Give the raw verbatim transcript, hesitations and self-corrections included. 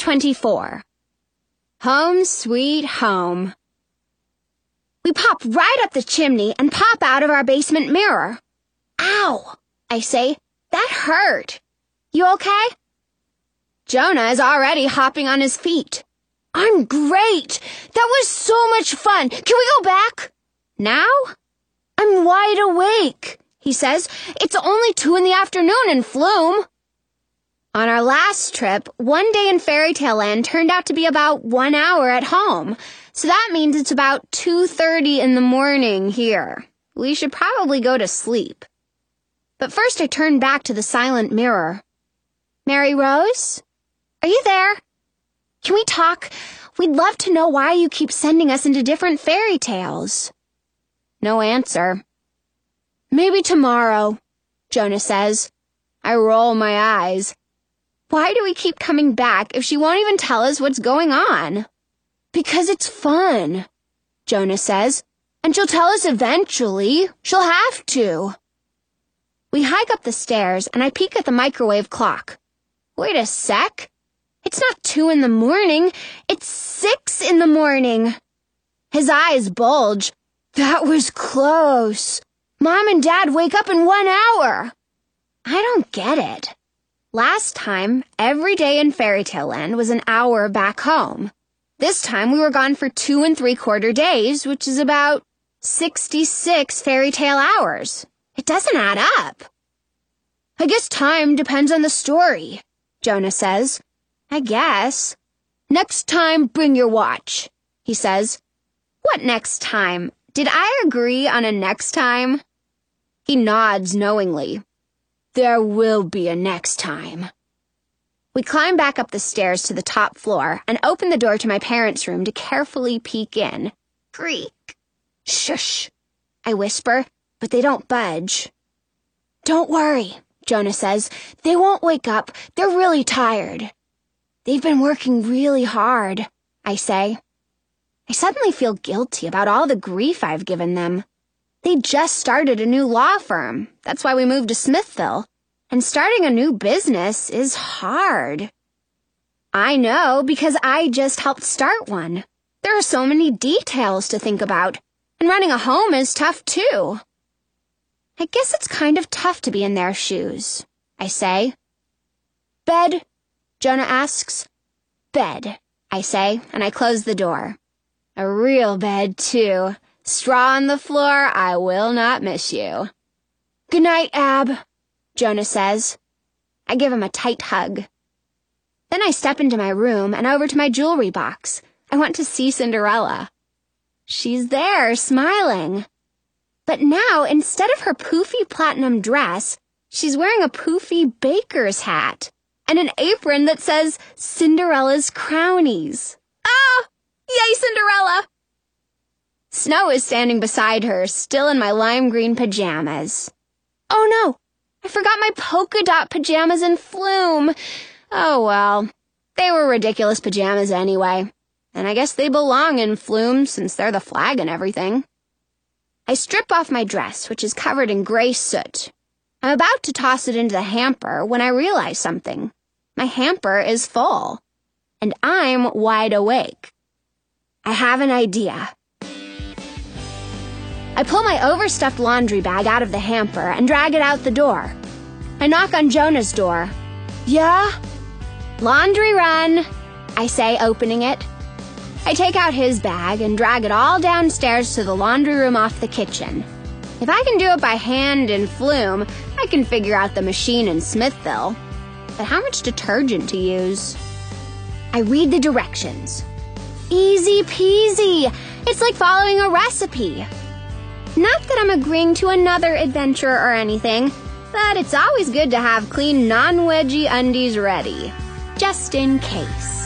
twenty-four. Home sweet home. We pop right up the chimney and pop out of our basement mirror. Ow, I say. That hurt. You okay? Jonah is already hopping on his feet. I'm great. That was so much fun. Can we go back? Now? I'm wide awake, he says. It's only two in the afternoon in Flume. On our last trip, one day in Fairy Tale Land turned out to be about one hour at home. So that means it's about two thirty in the morning here. We should probably go to sleep. But first I turned back to the silent mirror. Mary Rose? Are you there? Can we talk? We'd love to know why you keep sending us into different fairy tales. No answer. Maybe tomorrow, Jonah says. I roll my eyes. Why do we keep coming back if she won't even tell us what's going on? Because it's fun, Jonah says. And she'll tell us eventually. She'll have to. We hike up the stairs and I peek at the microwave clock. Wait a sec. It's not two in the morning. It's six in the morning. His eyes bulge. That was close. Mom and Dad wake up in one hour. I don't get it. Last time, every day in Fairy Tale Land was an hour back home. This time we were gone for two and three quarter days, which is about sixty-six fairy tale hours. It doesn't add up. I guess time depends on the story, Jonah says. I guess. Next time, bring your watch, he says. What next time? Did I agree on a next time? He nods knowingly. There will be a next time. We climb back up the stairs to the top floor and open the door to my parents' room to carefully peek in. Creak. Shush, I whisper, but they don't budge. Don't worry, Jonah says. They won't wake up. They're really tired. They've been working really hard, I say. I suddenly feel guilty about all the grief I've given them. They just started a new law firm. That's why we moved to Smithville. And starting a new business is hard. I know because I just helped start one. There are so many details to think about. And running a home is tough too. I guess it's kind of tough to be in their shoes, I say. Bed? Jonah asks. Bed, I say, and I close the door. A real bed, too. Straw on the floor, I will not miss you. Good night, Ab, Jonah says. I give him a tight hug. Then I step into my room and over to my jewelry box. I want to see Cinderella. She's there, smiling. But now, instead of her poofy platinum dress, she's wearing a poofy baker's hat and an apron that says Cinderella's Crownies. Ah! Yay, Cinderella! Snow is standing beside her, still in my lime green pajamas. Oh no, I forgot my polka dot pajamas in Flume. Oh well, they were ridiculous pajamas anyway. And I guess they belong in Flume since they're the flag and everything. I strip off my dress, which is covered in gray soot. I'm about to toss it into the hamper when I realize something. My hamper is full, and I'm wide awake. I have an idea. I pull my overstuffed laundry bag out of the hamper and drag it out the door. I knock on Jonah's door. Yeah? Laundry run, I say, opening it. I take out his bag and drag it all downstairs to the laundry room off the kitchen. If I can do it by hand in Flume, I can figure out the machine in Smithville. But how much detergent to use? I read the directions. Easy peasy. It's like following a recipe. Not that I'm agreeing to another adventure or anything, but it's always good to have clean non-wedgie undies ready, just in case.